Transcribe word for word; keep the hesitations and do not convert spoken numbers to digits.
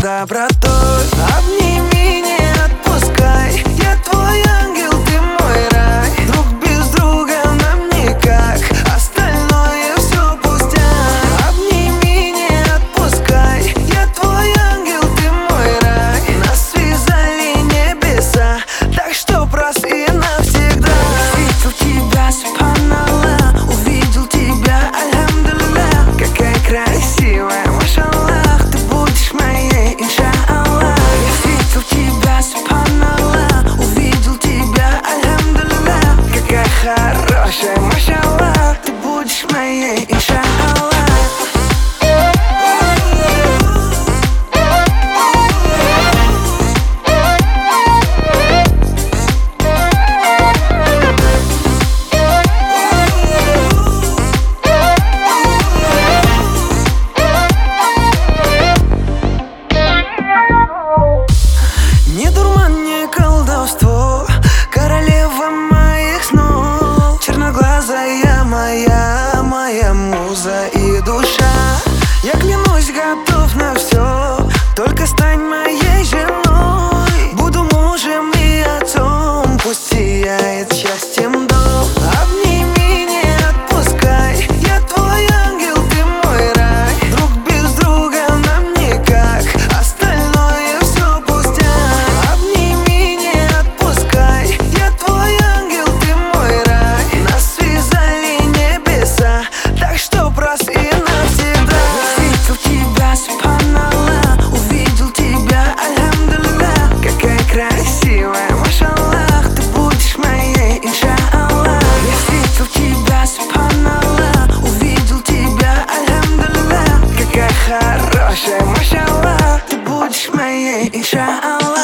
добротой. Обними, не отпускай, я твой ангел, ты мой рай. Друг без друга нам никак, остальное все пустяк. Обними, не отпускай, я твой ангел, ты мой рай. Нас связали небеса, так что раз и навсегда. Увидел тебя, субханаллах, увидел тебя, альхамдулиллах. Какая красивая, машаллах, ты будешь моей, иншаллах. Я видел тебя, субханаллах, увидел тебя, альхамдулиллах. Какая хорошая, машаллах, ты будешь моей, иншаллах. Не дурман, не колдовство, королева моих снов, черноглазая моя, моя муза и душа. Я клянусь, готов на все, только стань моей женой. Буду мужем и отцом, пусть сияет счастьем дом. Обними, не отпускай, я твой ангел, ты мой рай. Друг без друга нам никак, остальное все пустяк. Обними, не отпускай, я твой ангел, ты мой рай. Нас связали небеса, так что раз и навсегда. Увидел тебя, субханаллах, увидел тебя, альхамдулиллах. Какая красивая, машаллах, ты будешь моей, иншаллах. Я видел тебя, субханаллах, увидел тебя, альхамдулиллах. Какая хорошая, машаллах, ты будешь моей, иншаллах.